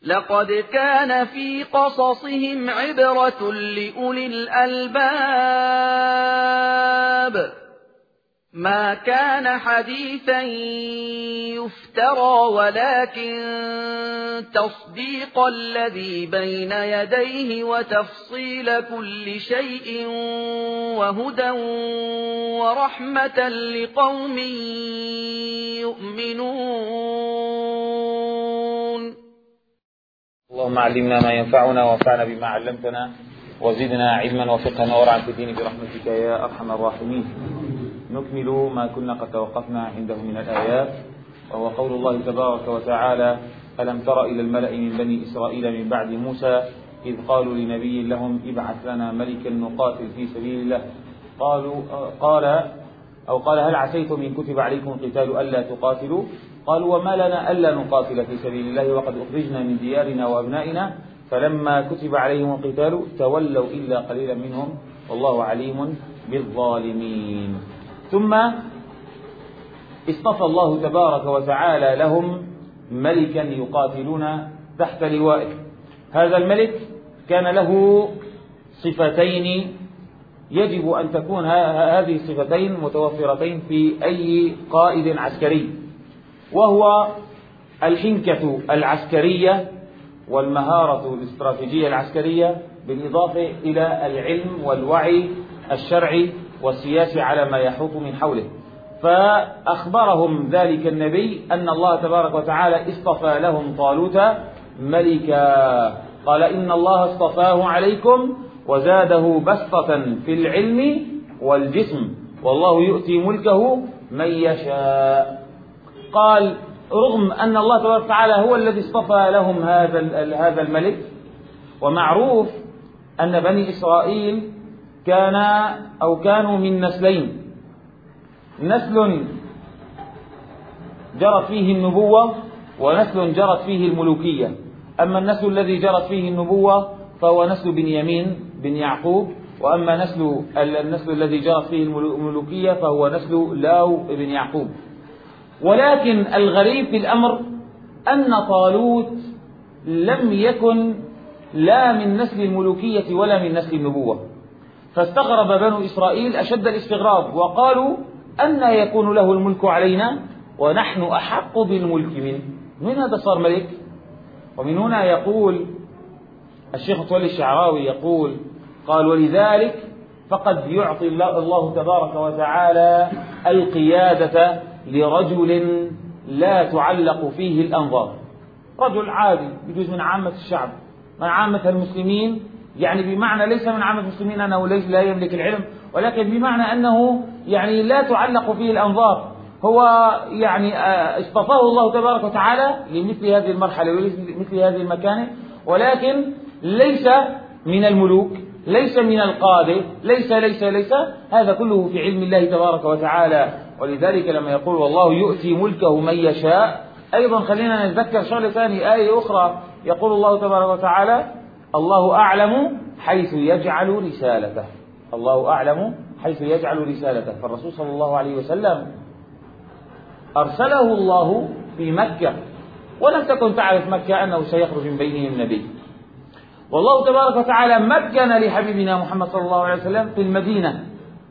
لقد كان في قصصهم عبرة لأولي الألباب ما كان حديثا يفترى ولكن تصديق الذي بين يديه وتفصيل كل شيء وهدى ورحمة لقوم يؤمنون. اللهم علمنا ما ينفعنا وانفعنا بما علمتنا وزدنا علما وفقها وورعا في الدين برحمتك يا أرحم الراحمين. نكمل ما كنا قد توقفنا عنده من الآيات، وهو قول الله تبارك وتعالى: ألم تر إلى الملأ من بني إسرائيل من بعد موسى إذ قالوا لنبي لهم ابعث لنا ملكا نقاتل في سبيل الله قال هل عسيتم إن كتب عليكم القتال ألا تقاتلوا؟ قالوا وما لنا ألا نقاتل في سبيل الله وقد أخرجنا من ديارنا وأبنائنا فلما كتب عليهم القتال تولوا إلا قليلا منهم والله عليم بالظالمين. ثم اصطفى الله تبارك وتعالى لهم ملكا يقاتلون تحت لوائه. هذا الملك كان له صفتين يجب أن تكون هذه الصفتين متوفرتين في أي قائد عسكري، وهو الحنكة العسكرية والمهارة الاستراتيجية العسكرية، بالإضافة إلى العلم والوعي الشرعي والسياسي على ما يحوط من حوله. فأخبرهم ذلك النبي أن الله تبارك وتعالى اصطفى لهم طالوت ملكا، قال إن الله اصطفاه عليكم وزاده بسطة في العلم والجسم والله يؤتي ملكه من يشاء. قال رغم أن الله تبارك وتعالى هو الذي اصطفى لهم هذا الملك، ومعروف أن بني إسرائيل كانوا من نسلين: نسل جرت فيه النبوة ونسل جرت فيه الملوكية. أما النسل الذي جرت فيه النبوة فهو نسل بنيامين بن يعقوب، وأما النسل الذي جرت فيه الملوكية فهو نسل لاو بن يعقوب. ولكن الغريب في الأمر أن طالوت لم يكن لا من نسل الملوكية ولا من نسل النبوة، فاستغرب بنو إسرائيل أشد الاستغراب وقالوا أن يكون له الملك علينا ونحن أحق بالملك منه. من هذا صار ملك؟ ومن هنا يقول الشيخ متولي الشعراوي يقول قال ولذلك فقد يعطي الله تبارك وتعالى القيادة لرجل لا تعلق فيه الأنظار، رجل عادي يجوز من عامة الشعب، من عامة المسلمين، يعني بمعنى ليس من عامة المسلمين أنه لا يملك العلم، ولكن بمعنى أنه يعني لا تعلق فيه الأنظار. هو يعني اصطفاه الله تبارك وتعالى لمثل هذه المرحلة ولمثل هذه المكانة، ولكن ليس من الملوك، ليس من القادة، ليس هذا كله في علم الله تبارك وتعالى. ولذلك لما يقول والله يؤتي ملكه من يشاء، أيضا خلينا نتذكر شغلة ثانية، آية أخرى يقول الله تبارك وتعالى الله أعلم حيث يجعل رسالته. الله أعلم حيث يجعل رسالته. فالرسول صلى الله عليه وسلم أرسله الله في مكة، ولم تكن تعرف مكة أنه سيخرج من بينهم النبي، والله تبارك وتعالى مكن لحبيبنا محمد صلى الله عليه وسلم في المدينة،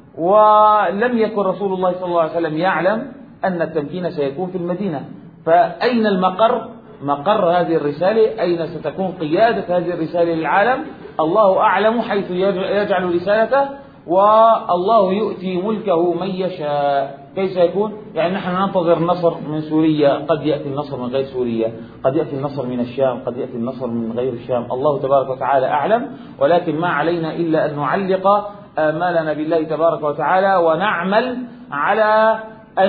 ولم يكن رسول الله صلى الله عليه وسلم يعلم أن التمكين سيكون في المدينة. فأين المقر؟ مقر هذه الرسالة، أين ستكون قيادة هذه الرسالة للعالم؟ الله أعلم حيث يجعل رسالته، والله يؤتي ملكه من يشاء. كيف سيكون؟ يعني نحن ننتظر النصر من سوريا، قد يأتي النصر من غير سوريا، قد يأتي النصر من الشام، قد يأتي النصر من غير الشام، الله تبارك وتعالى أعلم. ولكن ما علينا إلا أن نعلق آمالنا بالله تبارك وتعالى ونعمل على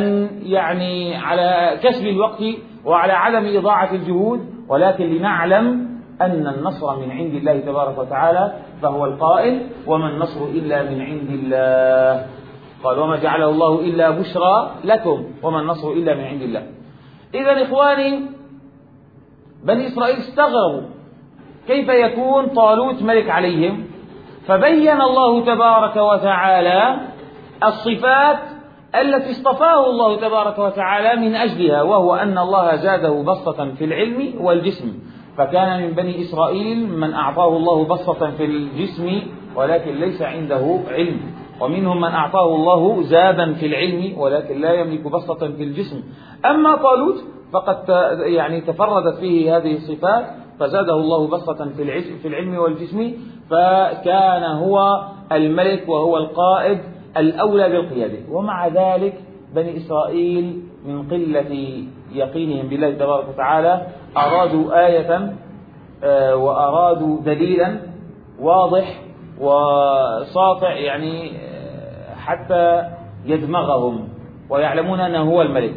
على كسب الوقت وعلى عدم إضاعة الجهود، ولكن لنعلم أن النصر من عند الله تبارك وتعالى، فهو القائل وما النصر إلا من عند الله، قال وما جعله الله إلا بشرى لكم وما النصر إلا من عند الله. إذن إخواني بني إسرائيل استغربوا كيف يكون طالوت ملك عليهم، فبين الله تبارك وتعالى الصفات التي اصطفاه الله تبارك وتعالى من أجلها، وهو أن الله زاده بسطة في العلم والجسم. فكان من بني إسرائيل من أعطاه الله بسطة في الجسم ولكن ليس عنده علم، ومنهم من أعطاه الله زادا في العلم ولكن لا يملك بسطة في الجسم. أما طالوت فقد تفردت فيه هذه الصفات فزاده الله بسطة في العلم والجسم، فكان هو الملك وهو القائد الأولى بالقيادة. ومع ذلك بني إسرائيل من قلة يقينهم بالله تبارك وتعالى أرادوا آية وأرادوا دليلا واضح وساطع حتى يدمغهم ويعلمون أنه هو الملك،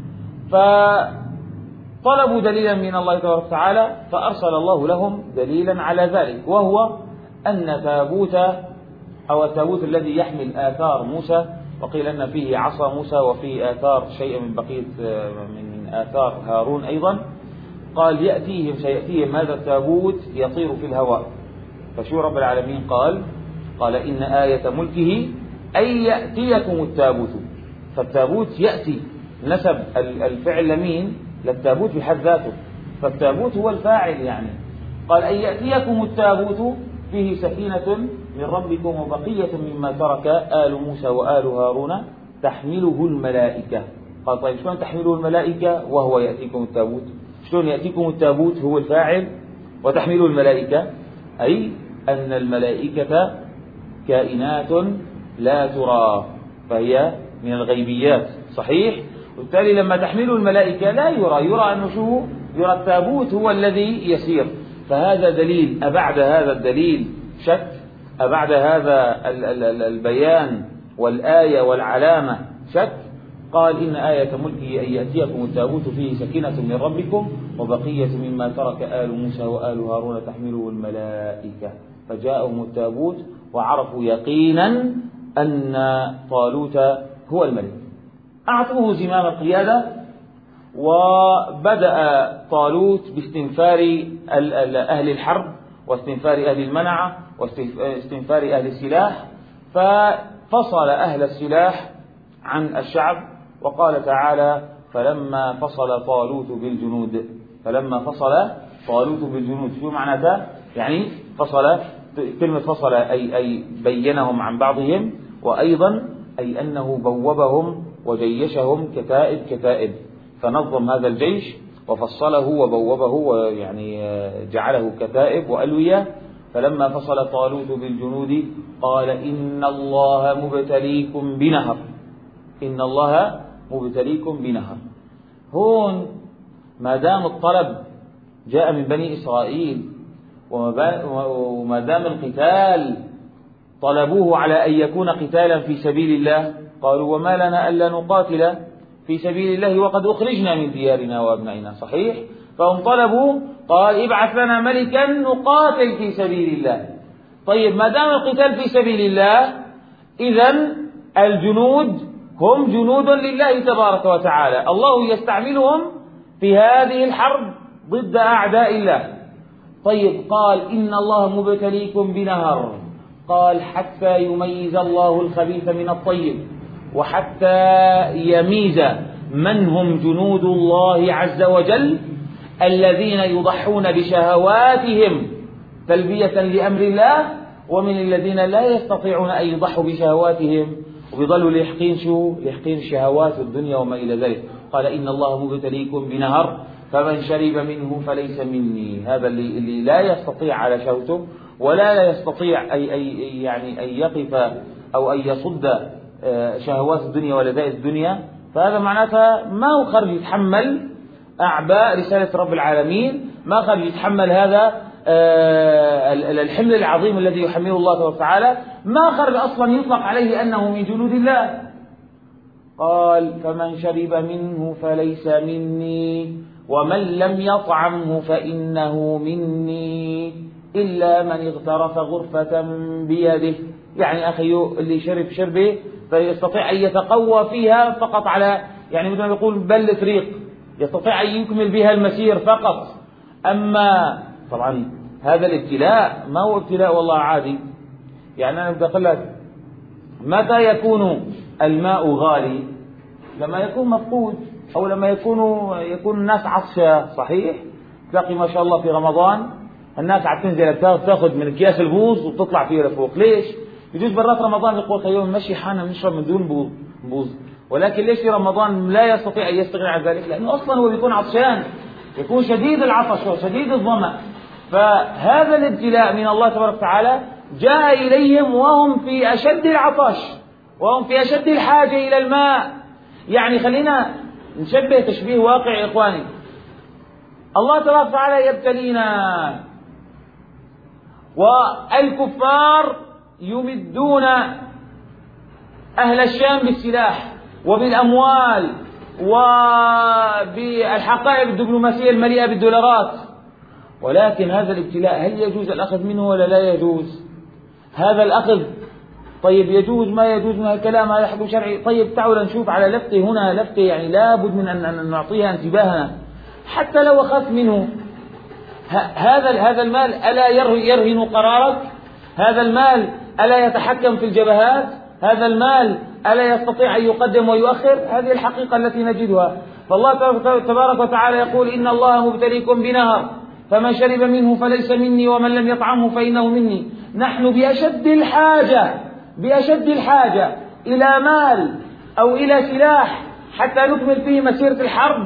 فطلبوا دليلا من الله تبارك وتعالى فأرسل الله لهم دليلا على ذلك، وهو أن تابوت أو التابوت الذي يحمل آثار موسى، وقيل أن فيه عصا موسى وفيه آثار شيء من بقية من آثار هارون أيضا، قال سيأتيهم هذا التابوت يطير في الهواء. فشو رب العالمين قال إن آية ملكه أن يأتيكم التابوت. فالتابوت يأتي نسب الفعل لمين؟ للتابوت بحد ذاته، فالتابوت هو الفاعل قال أن يأتيكم التابوت فيه سكينة من ربكم وبقية مما ترك آل موسى وآل هارون تحمله الملائكة. قال طيب شلون تحمله الملائكة وهو يأتيكم التابوت؟ شلون يأتيكم التابوت هو الفاعل وتحمله الملائكة؟ أي أن الملائكة كائنات لا ترى، فهي من الغيبيات، صحيح؟ وبالتالي لما تحمله الملائكة لا يرى أنه شو يرى التابوت هو الذي يسير. فهذا دليل. أبعد هذا الدليل شك؟ أبعد هذا البيان والآية والعلامة شك؟ قال إن آية ملكه أن يأتيكم التابوت فيه سكينة من ربكم وبقية مما ترك آل موسى وآل هارون تحمله الملائكة. فجاءهم التابوت وعرفوا يقينا أن طالوت هو الملك. أعطوه زمام القيادة، وبدأ طالوت باستنفار أهل الحرب واستنفار أهل المنعة واستنفار أهل السلاح، ففصل أهل السلاح عن الشعب. وقال تعالى فلما فصل طالوت بالجنود. شو معنى ذا؟ فصل، كلمة فصل أي بينهم عن بعضهم، وأيضا أي أنه بوبهم وجيشهم كتائب، فنظم هذا الجيش وفصله وبوبه جعله كتائب وألوية. فلما فصل طالوت بالجنود قال إن الله مبتليكم بنهر. هون ما دام الطلب جاء من بني إسرائيل وما دام القتال طلبوه على أن يكون قتالا في سبيل الله، قالوا وما لنا ألا نقاتل في سبيل الله وقد أخرجنا من ديارنا وأبنائنا، صحيح؟ فهم طلبوا قال ابعث لنا ملكا نقاتل في سبيل الله. طيب ما دام القتال في سبيل الله إذن الجنود هم جنود لله تبارك وتعالى، الله يستعملهم في هذه الحرب ضد أعداء الله. طيب قال إن الله مبتليكم بنهر، قال حتى يميز الله الخبيث من الطيب، وحتى يميز من هم جنود الله عز وجل الذين يضحون بشهواتهم تلبية لأمر الله، ومن الذين لا يستطيعون أن يضحوا بشهواتهم وبيظلوا ليحقين شهوات الدنيا وما إلى ذلك. قال إن الله مبتليكم بنهر فمن شرب منه فليس مني. هذا اللي لا يستطيع على شهوته ولا يستطيع أن يقف أو أن يصد شهوات الدنيا ولذائذ الدنيا، فهذا معناته ما هو خرج يتحمل أعباء رسالة رب العالمين، ما خرج يتحمل هذا الحمل العظيم الذي يحمله الله تبارك وتعالى، ما خرج أصلا يطلق عليه أنه من جنود الله. قال فمن شرب منه فليس مني ومن لم يطعمه فإنه مني إلا من اغترف غرفة بيده. أخي اللي شرب شربه فيستطيع أن يتقوى فيها فقط على مثل ما يقول بلة ريق، يستطيع أن يكمل بها المسير فقط. أما طبعا هذا الابتلاء ما هو ابتلاء والله عادي. أنا بدي أقول لك متى يكون الماء غالي؟ لما يكون مفقود، أو لما يكون الناس عطشة، صحيح؟ تلاقي ما شاء الله في رمضان الناس عم تنزل تاخذ من اكياس البوظ وتطلع فيه لفوق. ليش؟ يجوز برات رمضان يقول يوم مشي حالنا بنشرب من دون بوظ، ولكن ليش في رمضان لا يستطيع أن يستغني عن ذلك؟ لأنه أصلا هو بيكون عطشان، يكون شديد العطش وشديد الظمأ. فهذا الابتلاء من الله تبارك وتعالى جاء إليهم وهم في أشد العطش، وهم في أشد الحاجة إلى الماء. يعني خلينا نشبه تشبيه واقع يا إخواني. الله تبارك وتعالى يبتلينا، والكفار يمدون أهل الشام بالسلاح وبالأموال وبالحقائب الدبلوماسية المليئة بالدولارات، ولكن هذا الابتلاء هل يجوز الأخذ منه ولا لا يجوز؟ هذا الأخذ طيب يجوز ما يجوز من الكلام، هذا حكم شرعي. طيب تعالوا نشوف على لفتة هنا، لفتة يعني لابد من أن نعطيها انتباهنا. حتى لو أخذت منه هذا المال ألا يرهن قرارك؟ هذا المال ألا يتحكم في الجبهات؟ هذا المال ألا يستطيع أن يقدم ويؤخر؟ هذه الحقيقة التي نجدها. فالله تبارك وتعالى يقول إن الله مبتليكم بنهر فمن شرب منه فليس مني ومن لم يطعمه فإنه مني. نحن بأشد الحاجة إلى مال أو إلى سلاح حتى نكمل فيه مسيرة الحرب،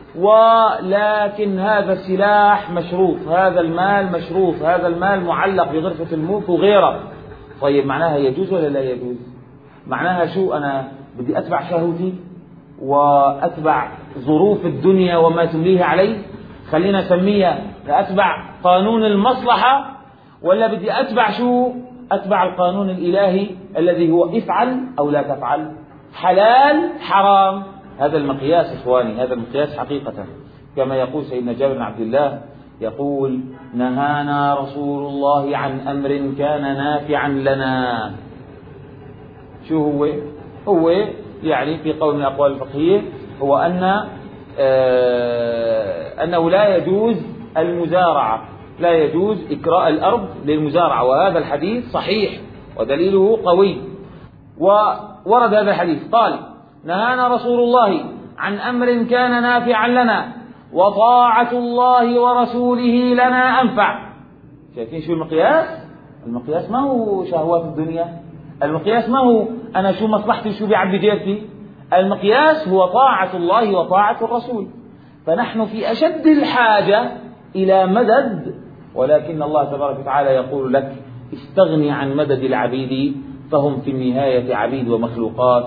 ولكن هذا السلاح مشروط، هذا المال مشروط، هذا المال معلق بغرفة الموت وغيره. طيب معناها يجوز ولا لا يجوز؟ معناها شو؟ أنا بدي أتبع شهوتي وأتبع ظروف الدنيا وما تمليه علي؟ خلينا نسميها أتبع قانون المصلحة، ولا بدي أتبع شو؟ أتبع القانون الإلهي الذي هو افعل أو لا تفعل، حلال حرام. هذا المقياس إخواني، هذا المقياس حقيقة. كما يقول سيدنا جابر بن عبد الله يقول نهانا رسول الله عن أمر كان نافعا لنا. شو هو يعني في قول من الأقوال الفقهية هو أنه لا يجوز المزارعة، لا يجوز إكراء الأرض للمزارعة، وهذا الحديث صحيح ودليله قوي. وورد هذا الحديث قال نهانا رسول الله عن أمر كان نافعا لنا وطاعة الله ورسوله لنا أنفع. شايفين شو المقياس؟ المقياس ما هو شهوات الدنيا، المقياس ما هو أنا شو مصلحتي شو بيعبي جيبتي، المقياس هو طاعة الله وطاعة الرسول. فنحن في أشد الحاجة إلى مدد، ولكن الله تبارك وتعالى يقول لك استغني عن مدد العبيد فهم في النهاية عبيد ومخلوقات،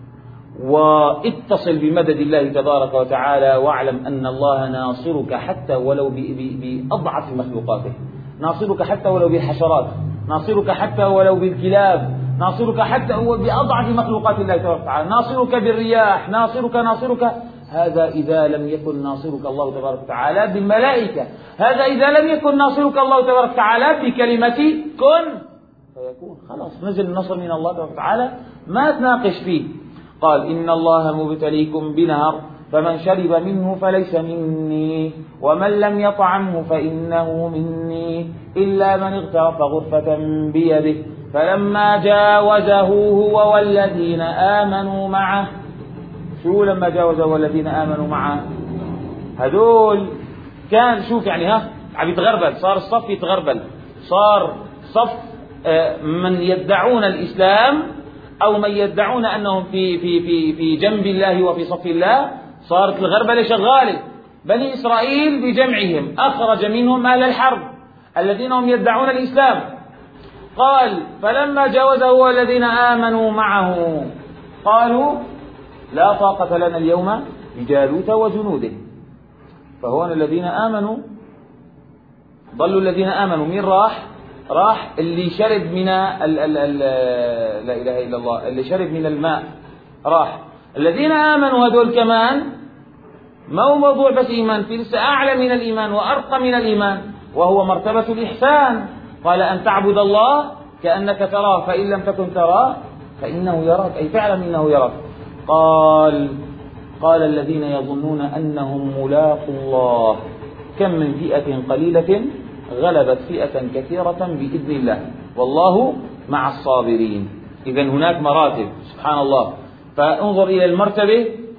واتصل بمدد الله تبارك وتعالى واعلم أن الله ناصرك حتى ولو بأضعف مخلوقاته، ناصرك حتى ولو بالحشرات، ناصرك حتى ولو بالكلاب، ناصرك حتى هو بأضعف مخلوقات الله تبارك وتعالى، ناصرك بالرياح، ناصرك. هذا إذا لم يكن ناصرك الله تبارك وتعالى بالملائكة، هذا إذا لم يكن ناصرك الله تبارك وتعالى بكلمة كن فيكون. خلاص نزل النصر من الله تبارك وتعالى، ما تناقش فيه. قال إن الله مبتليكم بنهر فمن شرب منه فليس مني ومن لم يطعمه فإنه مني إلا من اغترف غرفة بيده فلما جاوزه هو والذين آمنوا معه. شو لما جاوزه والذين آمنوا معه؟ هذول كان شوف يعني عم يتغربل، صار الصف يتغربل، صار صف من يدعون الإسلام أو من يدعون أنهم في جنب الله وفي صف الله. صارت الغربلة شغالة. بني إسرائيل بجمعهم أخرج منهم أهل الحرب الذين هم يدعون الإسلام. قال فلما جاوزه والذين آمنوا معه قالوا لا طاقة لنا اليوم بجالوت وجنوده. فهون الذين آمنوا ضلوا، الذين آمنوا مين راح اللي شرب من لا إله إلا الله، اللي شرب من الماء راح. الذين آمنوا هذول كمان ما هو موضوع بس إيمان، في لسه أعلى من الإيمان وأرقى من الإيمان، وهو مرتبة الإحسان. قال أن تعبد الله كأنك تراه فإن لم تكن تراه فإنه يراك، أي فعلا إنه يراك. قال الذين يظنون أنهم ملاقوا الله كم من فئة قليلة غلبت فئة كثيرة بإذن الله والله مع الصابرين. إذن هناك مراتب سبحان الله. فانظر إلى المرتبة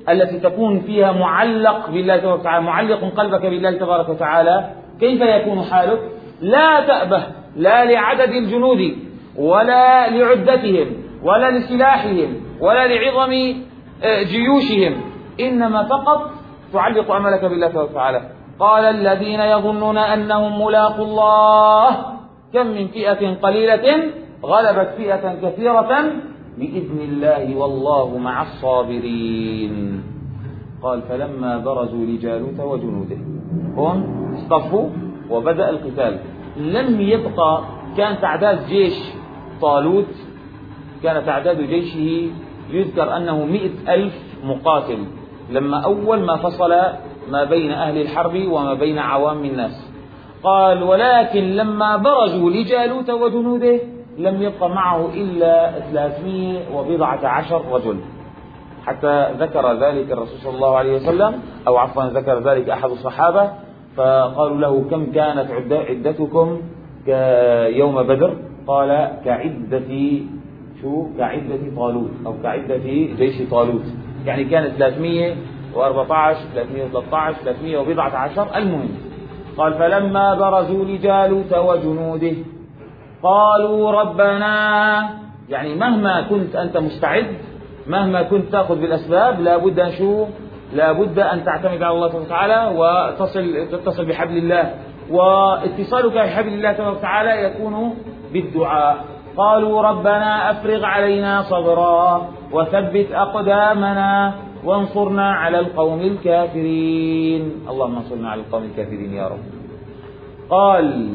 التي تكون فيها معلق بالله تبارك وتعالى، معلق قلبك بالله تبارك وتعالى، كيف يكون حالك؟ لا تأبه لا لعدد الجنود ولا لعدتهم ولا لسلاحهم ولا لعظم جيوشهم، إنما فقط تعلق أملك بالله تبارك وتعالى. قال الذين يظنون أنهم ملاقوا الله كم من فئة قليلة غلبت فئة كثيرة بإذن الله والله مع الصابرين. قال فلما برزوا لجالوت وجنوده، هم اصطفوا وبدأ القتال، لم يبقى. كان تعداد جيش طالوت، كان تعداد جيشه يذكر أنه 100,000 مقاتل لما أول ما فصل ما بين أهل الحرب وما بين عوام الناس. قال ولكن لما برزوا لجالوت وجنوده لم يبق معه إلا 310 رجل، حتى ذكر ذلك الرسول صلى الله عليه وسلم، أو عفوا ذكر ذلك أحد الصحابة، فقالوا له كم كانت عدتكم كيوم بدر؟ قال كعدة طالوت أو كعدة جيش طالوت، يعني كانت 314 313 310. المهم قال فلما برزوا لجالوت وجنوده قالوا ربنا، يعني مهما كنت أنت مستعد، مهما كنت تأخذ بالأسباب، لابد أن تعتمد على الله سبحانه وتعالى وتتصل بحبل الله، واتصالك بحبل الله سبحانه وتعالى يكون بالدعاء. قالوا ربنا أفرغ علينا صبرا وثبت أقدامنا وانصرنا على القوم الكافرين. اللهم انصرنا على القوم الكافرين يا رب. قال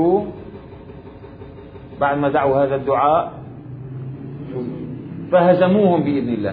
بعد ما دعوا هذا الدعاء فهزموهم بإذن الله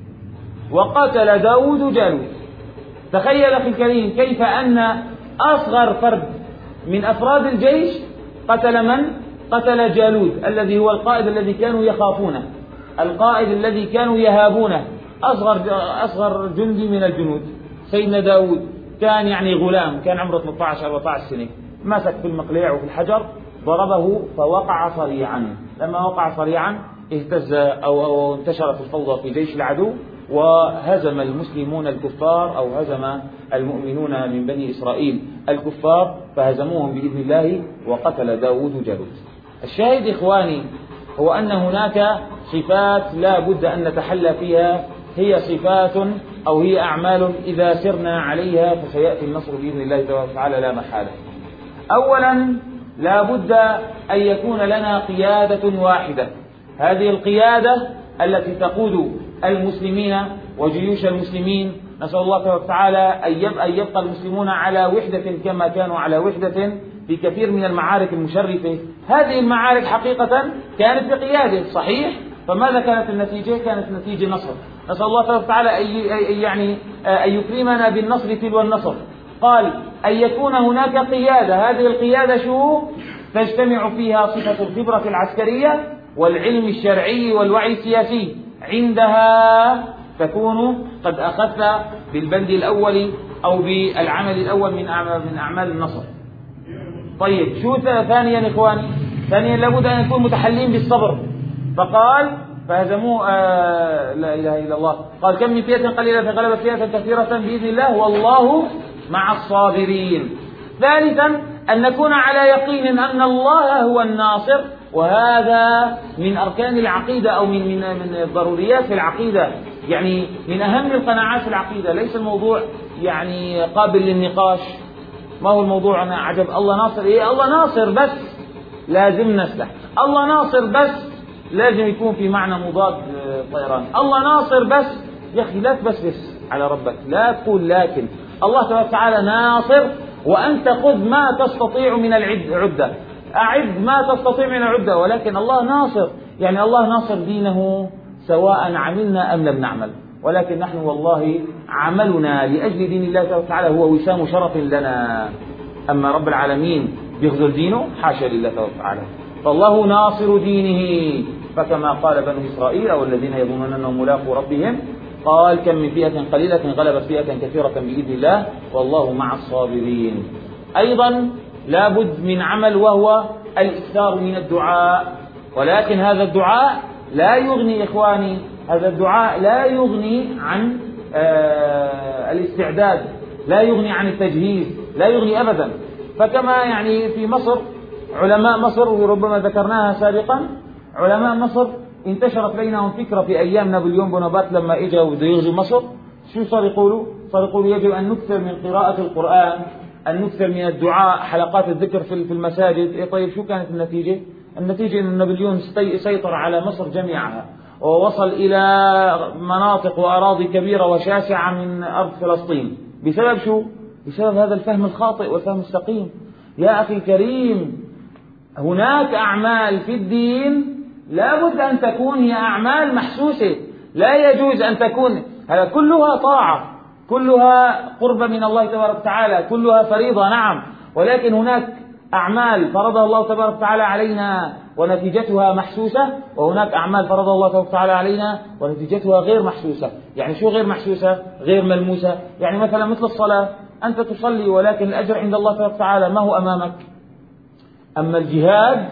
وقتل داود جالوت. تخيل أخي الكريم كيف أن أصغر فرد من أفراد الجيش قتل من؟ قتل جالوت الذي هو القائد الذي كانوا يخافونه، القائد الذي كانوا يهابونه، أصغر جندي من الجنود. سيدنا داود كان يعني غلام، كان عمره 13-14 سنة، مسك في المقليع وفي الحجر ضربه فوقع صريعا. لما وقع صريعا اهتز أو انتشرت الفوضى في جيش العدو، وهزم المسلمون الكفار، أو هزم المؤمنون من بني إسرائيل الكفار، فهزموهم بإذن الله وقتل داود جالوت. الشاهد إخواني هو أن هناك صفات لا بد أن نتحلى فيها، هي صفات أو هي أعمال إذا سرنا عليها فسيأتي النصر بإذن الله تعالى لا محالة. أولا لا بد أن يكون لنا قيادة واحدة، هذه القيادة التي تقود المسلمين وجيوش المسلمين. نسأل الله تعالى أن يبقى المسلمون على وحدة كما كانوا على وحدة في كثير من المعارك المشرفة. هذه المعارك حقيقة كانت بقيادة صحيح، فماذا كانت النتيجة؟ كانت النتيجة نصر. نسأل الله تعالى أن يكرمنا بالنصر تلو النصر. قال أن يكون هناك قيادة، هذه القيادة تجتمع فيها صفة الخبرة العسكرية والعلم الشرعي والوعي السياسي، عندها تكون قد أخذت بالبند الأول أو بالعمل الأول من أعمال النصر. طيب ثانيا إخواني، ثانيا لابد أن يكون متحلين بالصبر. فقال فهزموا لا إله إلا الله، قال كم من فئة قليلة غلبت فئة كثيرة بإذن الله والله مع الصابرين. ثالثا أن نكون على يقين أن الله هو الناصر، وهذا من أركان العقيدة أو من ضروريات العقيدة، يعني من أهم القناعات في العقيدة. ليس الموضوع يعني قابل للنقاش. ما هو الموضوع أنا عجب الله ناصر؟ إيه الله ناصر بس لازم نسلح، الله ناصر بس لازم يكون في معنى مضاد طيران، الله ناصر بس يا أخي لا تبسبس على ربك، لا تقول. لكن الله تبارك وتعالى ناصر، وأنت خذ ما تستطيع من العدة، أعد ما تستطيع من العدة، ولكن الله ناصر، يعني الله ناصر دينه سواء عملنا أم لم نعمل. ولكن نحن والله عملنا لأجل دين الله تعالى هو وسام شرف لنا. أما رب العالمين بيخذل دينه حاشا لله تعالى. فالله ناصر دينه، فكما قال بنو إسرائيل أو الذين يظنون أنهم ملاقوا ربهم، قال كم من فئة قليلة غلبت فئة كثيرة بإذن الله والله مع الصابرين. أيضا لابد من عمل وهو الإكثار من الدعاء، ولكن هذا الدعاء لا يغني إخواني، هذا الدعاء لا يغني عن الاستعداد، لا يغني عن التجهيز، لا يغني أبدا. فكما يعني في مصر علماء مصر، وربما ذكرناها سابقا، علماء مصر انتشرت بينهم فكرة في أيام نابليون بونابرت لما إجا وبده يغزو مصر. شو صار يقولوا يجب أن نكثر من قراءة القرآن، أن نكثر من الدعاء، حلقات الذكر في المساجد. طيب شو كانت النتيجة؟ النتيجة أن نابليون سيطر على مصر جميعها، ووصل إلى مناطق وأراضي كبيرة وشاسعة من أرض فلسطين. بسبب شو؟ بسبب هذا الفهم الخاطئ والفهم السقيم. يا أخي الكريم، هناك أعمال في الدين لا بد أن تكون هي أعمال محسوسة، لا يجوز أن تكون هذا كلها طاعة، كلها قرب من الله تبارك وتعالى، كلها فريضة نعم، ولكن هناك أعمال فرضها الله تبارك وتعالى علينا ونتيجتها محسوسة، وهناك أعمال فرضها الله تبارك وتعالى علينا ونتيجتها غير محسوسة. يعني شو غير محسوسة؟ غير ملموسة. يعني مثلا مثل الصلاة، أنت تصلي ولكن الأجر عند الله تبارك وتعالى ما هو أمامك. أما الجهاد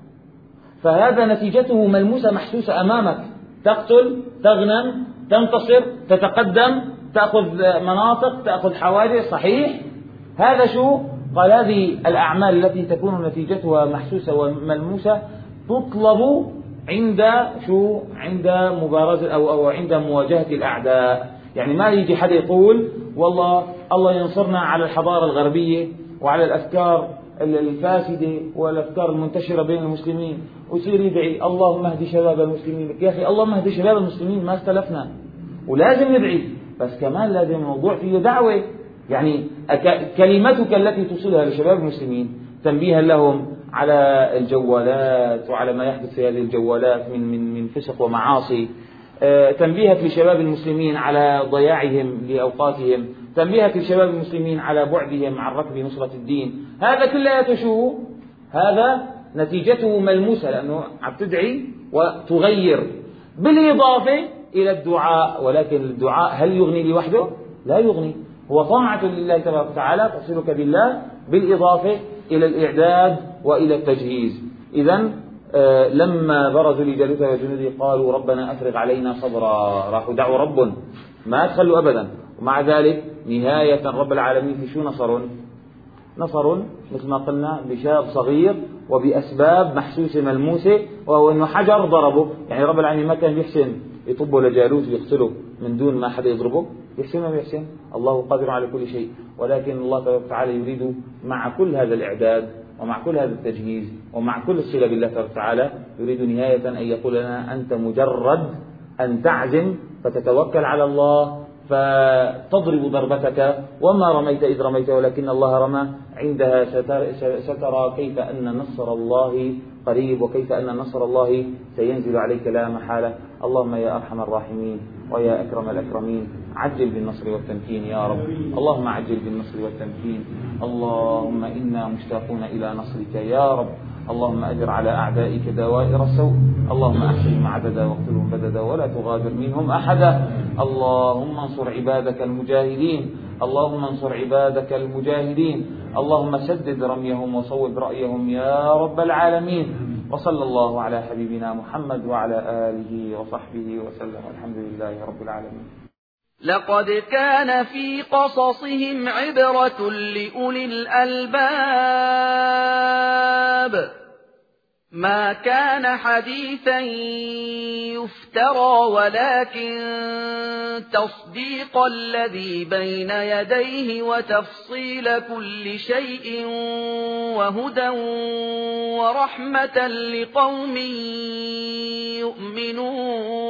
فهذا نتيجته ملموسة محسوسة أمامك، تقتل، تغنم، تنتصر، تتقدم، تأخذ مناطق، تأخذ حواجز، صحيح؟ هذا شو؟ قال هذه الأعمال التي تكون نتيجتها محسوسة وملموسة تطلب عند شو؟ عند مبارزة أو عند مواجهة الأعداء. يعني ما يجي حدا يقول والله الله ينصرنا على الحضارة الغربية وعلى الأفكار الفاسدة والأفكار المنتشرة بين المسلمين ويصير يدعي اللهم اهدي شباب المسلمين. يا أخي اللهم اهدي شباب المسلمين ما اختلفنا، ولازم ندعي، بس كمان لازم الموضوع فيه دعوة. يعني كلمتك التي توصلها لشباب المسلمين تنبيها لهم على الجوالات وعلى ما يحدث في هذه الجوالات من فسق ومعاصي، تنبيهك لشباب المسلمين على ضياعهم لأوقاتهم، تنبيهك لشباب المسلمين على بعدهم عن ركب نصرة الدين، هذا كله شو؟ هذا نتيجته ملموسة، لأنه عم تدعي وتغير، بالإضافة إلى الدعاء. ولكن الدعاء هل يغني لوحده؟ لا يغني، هو طاعة لله تبارك وتعالى تصلك بالله، بالإضافة إلى الإعداد وإلى التجهيز. إذن لما برزوا لجالوت وجنوده قالوا ربنا أفرغ علينا صبرا، راحوا دعوا رب ما تخلوا أبدا. ومع ذلك نهاية رب العالمين في شو نصر مثل ما قلنا بشاب صغير وبأسباب محسوسة ملموسة، وهو أنه حجر ضربه. يعني رب العالمين ما كان يحسن يطبه لجالوت ويقتله من دون ما حدا يضربه؟ يحسن ما يحسن؟ الله قادر على كل شيء. ولكن الله تبارك وتعالى يريد مع كل هذا الإعداد ومع كل هذا التجهيز ومع كل الصلة بالله تبارك وتعالى يريد نهاية أن يقول لنا أنت مجرد أن تعزم فتتوكل على الله فتضرب ضربتك وما رميت إذ رميت ولكن الله رمى، عندها سترى كيف أن نصر الله قريب وكيف أن نصر الله سينزل عليك لا محالة. اللهم يا أرحم الراحمين ويا أكرم الأكرمين عجل بالنصر والتمكين يا رب. اللهم عجل بالنصر والتمكين. اللهم إنا مشتاقون إلى نصرك يا رب. اللهم أجر على أعدائك دوائر السوء. اللهم أحصهم عددا واقتلهم بددا ولا تغادر منهم أحدا. اللهم انصر عبادك المجاهدين. اللهم انصر عبادك المجاهدين. اللهم سدد رميهم وصوب رأيهم يا رب العالمين. وصلى الله على حبيبنا محمد وعلى آله وصحبه وسلم. الحمد لله رب العالمين. لقد كان في قصصهم عبرة لأولي الألباب ما كان حديثا يفترى ولكن تصديق الذي بين يديه وتفصيل كل شيء وهدى ورحمة لقوم يؤمنون.